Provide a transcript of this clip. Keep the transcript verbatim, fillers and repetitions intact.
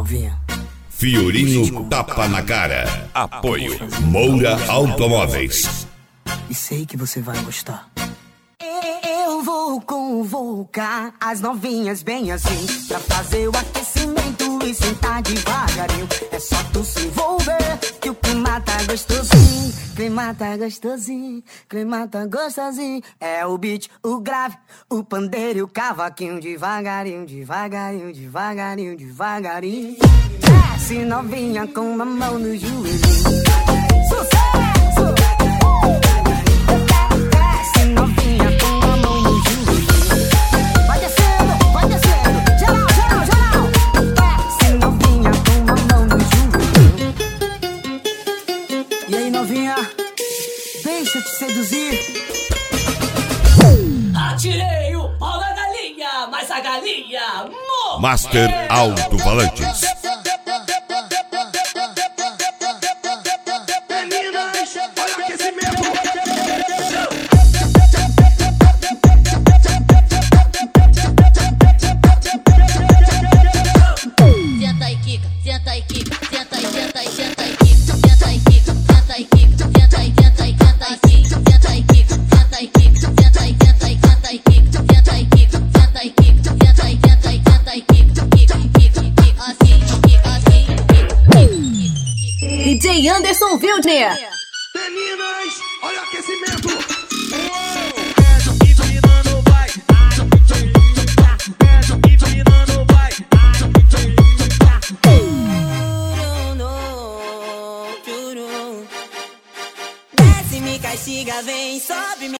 novinha. Fiorinho Tapa na Cara. Apoio Moura Automóveis. E sei que você vai gostar. Eu vou convocar as novinhas bem assim, pra fazer o aquecimento e sentar devagarinho. É só tu se envolver que o clima tá gostosinho. Clima tá gostosinho, clima tá gostosinho. É o beat, o grave, o pandeiro e o cavaquinho. Devagarinho, devagarinho, devagarinho, devagarinho. Desce novinha com uma mão no joelhinho. Sucesso! Desce novinha com uma mão no joelhinho. Vai descendo, vai descendo. Geral, geral, geral. Desce novinha com uma mão no joelhinho. E aí novinha, deixa eu te seduzir. Atirei o pau na galinha, mas a galinha morreu. Master Alto-Falantes. Meninas, olha o aquecimento. Senta e quica, senta e quica, senta e senta e senta e quica, senta e quica, senta e quica, senta e senta e senta e quica, senta e quica, senta e quica, senta e senta e senta e quica, senta e quica, senta e quica, senta e senta e senta e quica, quica, quica, quica, assim, quica, assim, quica. D J Anderson Wildner. Meninas, olha o aquecimento. Desce, me castiga, vem, sobe, me